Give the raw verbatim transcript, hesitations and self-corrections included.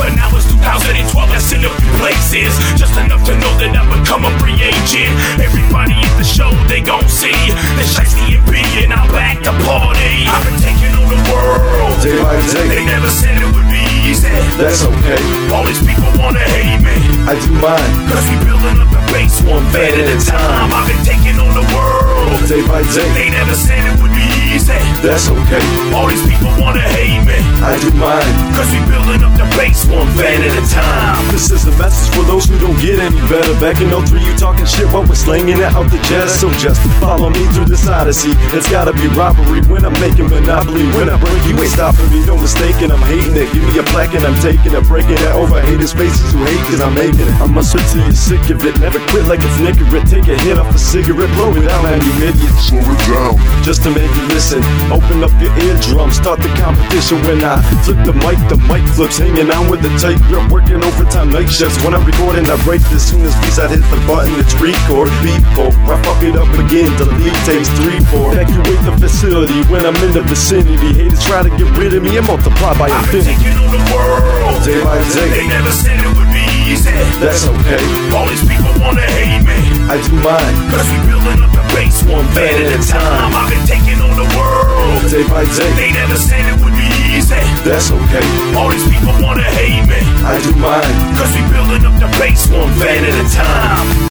But now it's two thousand twelve, that's in a few places. Just enough to know that I've become a free agent. Everybody at the show, they gon' see the Shiesty and B, and I'm back to party. I've been taking on the world, day by day. They never said it would be easy. That's okay. All these people wanna hate me, I do mine, cause we building up the base one fan at a time. I've been taking on the world, day by day. They never said it would be easy. That's okay. All these people wanna hate me, I do mine, cause we building up the base one fan at a time. This is a message for those who don't get any better. Back in oh three you talking shit while we're slinging it out the jazz. So just follow me through this odyssey. It's gotta be robbery when I'm making monopoly. When I break you ain't stopping me, no mistaking. I'm hating it, give me a plaque and I'm taking it. Breaking it over haters' faces who hate cause I'm making it. I must hurt till you're sick of it. Never quit like it's Nicorette. Take a hit off a cigarette, blow it out and you idiot. Slow it down, just to make you listen. Open up your eardrum, start the competition. When I flip the mic, the mic flips. Hanging on with the tight grip, working overtime night shifts. When I'm recording, I break this soon as peace. I hit the button, it's record, beat four. I fuck it up again, delete takes three, four. Evacuate the facility when I'm in the vicinity. Haters try to get rid of me and multiply by I've been infinity. taking on the world, Day by day. They never said it would be easy. That's okay. All these people wanna hate me, I do mine, cause we building up the base one fan at a time. I've been taking on the world, day by day. They never said it would be easy. That's okay. All these people wanna hate me, I do mine. cause we building up the base one fan at a time.